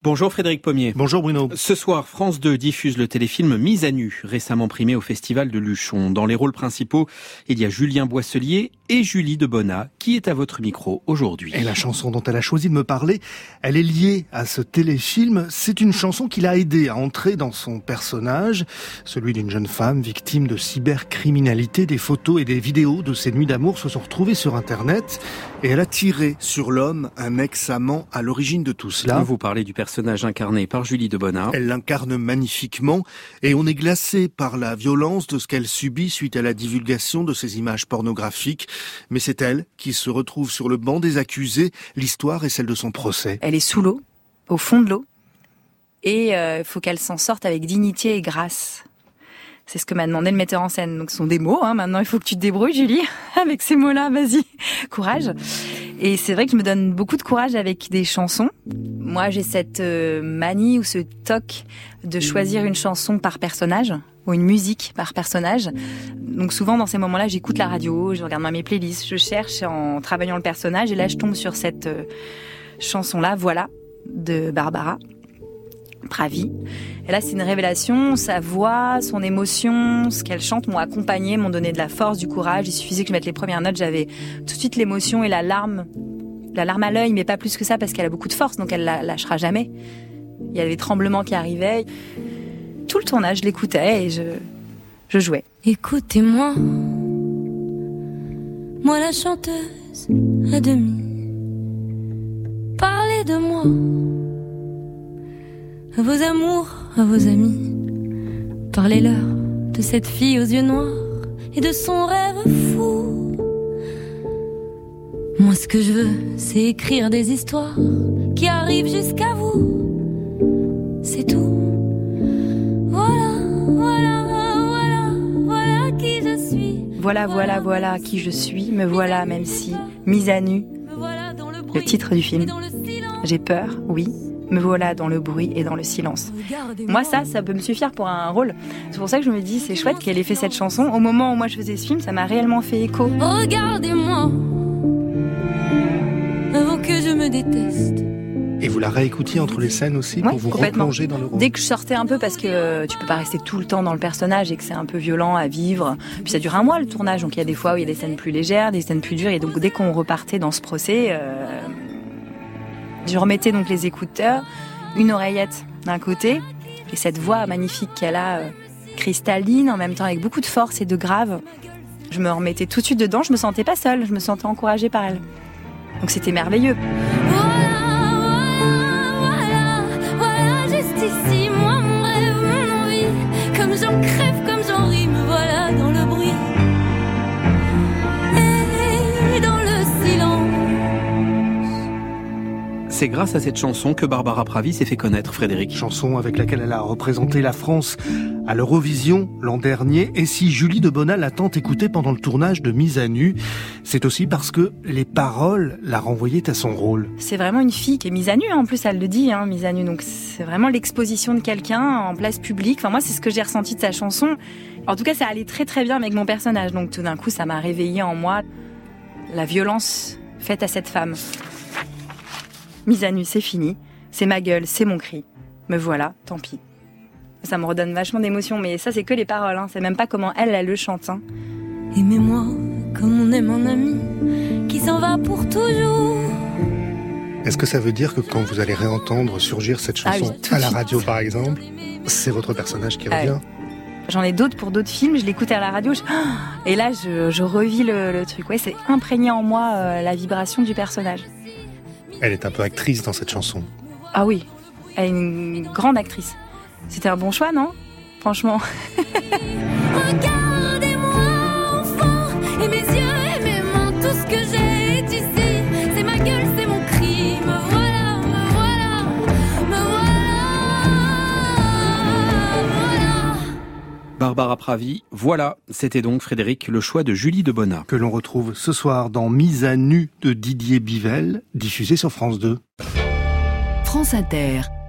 Bonjour Frédéric Pommier. Bonjour Bruno. Ce soir, France 2 diffuse le téléfilm Mise à nu, récemment primé au Festival de Luchon. Dans les rôles principaux, il y a Julien Boisselier et Julie Debona, qui est à votre micro aujourd'hui. Et la chanson dont elle a choisi de me parler, elle est liée à ce téléfilm. C'est une chanson qui l'a aidée à entrer dans son personnage, celui d'une jeune femme victime de cybercriminalité. Des photos et des vidéos de ses nuits d'amour se sont retrouvées sur Internet et elle a tiré sur l'homme, un ex-amant à l'origine de tout cela. Vous parlez du personnage incarné par Julie Debona. Elle l'incarne magnifiquement et on est glacé par la violence de ce qu'elle subit suite à la divulgation de ces images pornographiques. Mais c'est elle qui se retrouve sur le banc des accusés. L'histoire est celle de son procès. Elle est sous l'eau, au fond de l'eau, et il faut qu'elle s'en sorte avec dignité et grâce. C'est ce que m'a demandé le metteur en scène. Donc ce sont des mots, maintenant il faut que tu te débrouilles Julie, avec ces mots-là, vas-y, courage. Et c'est vrai que je me donne beaucoup de courage avec des chansons. Moi j'ai cette manie ou ce toc de choisir une chanson par personnage, ou une musique par personnage. Donc souvent dans ces moments-là j'écoute la radio, je regarde mes playlists, je cherche en travaillant le personnage, et là je tombe sur cette chanson-là, Voilà, de Barbara Pravi. Et là, c'est une révélation. Sa voix, son émotion, ce qu'elle chante m'ont accompagnée, m'ont donné de la force, du courage. Il suffisait que je mette les premières notes, j'avais tout de suite l'émotion et la larme à l'œil, mais pas plus que ça parce qu'elle a beaucoup de force, donc elle la lâchera jamais. Il y avait des tremblements qui arrivaient. Tout le tournage, je l'écoutais et je jouais. Écoutez-moi, moi la chanteuse à demi. Parlez de moi. À vos amours, à vos amis, parlez-leur de cette fille aux yeux noirs et de son rêve fou. Moi ce que je veux, c'est écrire des histoires qui arrivent jusqu'à vous. C'est tout. Voilà qui je suis. Voilà qui je suis, me voilà même si, mise à nu, le titre du film. J'ai peur, oui. Me voilà dans le bruit et dans le silence. Moi, ça peut me suffire pour un rôle. C'est pour ça que je me dis, c'est chouette qu'elle ait fait cette chanson. Au moment où moi je faisais ce film, ça m'a réellement fait écho. Regardez-moi, avant que je me déteste. Et vous la réécoutiez entre les scènes aussi pour vous replonger dans le rôle. Dès que je sortais un peu, parce que tu peux pas rester tout le temps dans le personnage et que c'est un peu violent à vivre. Puis ça dure un mois le tournage, donc il y a des fois où il y a des scènes plus légères, des scènes plus dures. Et donc dès qu'on repartait dans ce procès... je remettais donc les écouteurs, une oreillette d'un côté, et cette voix magnifique qu'elle a, cristalline, en même temps avec beaucoup de force et de grave. Je me remettais tout de suite dedans, je me sentais pas seule, je me sentais encouragée par elle. Donc c'était merveilleux. Voilà, juste ici, moi, mon rêve, mon envie. Comme j'en crève, comme j'en ris, me voilà dans le bruit. Et dans le silence. C'est grâce à cette chanson que Barbara Pravi s'est fait connaître, Frédéric. Chanson avec laquelle elle a représenté la France à l'Eurovision l'an dernier. Et si Julie Debona l'a tant écoutée pendant le tournage de Mise à nu, c'est aussi parce que les paroles la renvoyaient à son rôle. C'est vraiment une fille qui est mise à nu, en plus elle le dit, mise à nu. Donc c'est vraiment l'exposition de quelqu'un en place publique. Enfin moi c'est ce que j'ai ressenti de sa chanson. En tout cas ça allait très très bien avec mon personnage. Donc tout d'un coup ça m'a réveillé en moi la violence faite à cette femme. Mise à nu, c'est fini. C'est ma gueule, c'est mon cri. Me voilà, tant pis. Ça me redonne vachement d'émotion, mais ça, c'est que les paroles. C'est même pas comment elle le chante. Aimez-moi comme on aime un ami qui s'en va pour toujours. Est-ce que ça veut dire que quand vous allez réentendre surgir cette chanson à la radio, par exemple, c'est votre personnage qui revient ? J'en ai d'autres pour d'autres films, je l'écoute à la radio, et là, je revis le truc. Ouais, c'est imprégné en moi la vibration du personnage. Elle est un peu actrice dans cette chanson. Ah oui, elle est une grande actrice. C'était un bon choix, non ? Franchement. Regardez-moi enfant, et mes yeux et mes mains, tout ce que j'ai est ici. C'est ma gueule, c'est mon cri. Me voilà, me voilà, me voilà. Barbara Pravi, voilà, c'était donc Frédéric, le choix de Julie Debona. Que l'on retrouve ce soir dans Mise à nu de Didier Bivelle, diffusé sur France 2. France Inter.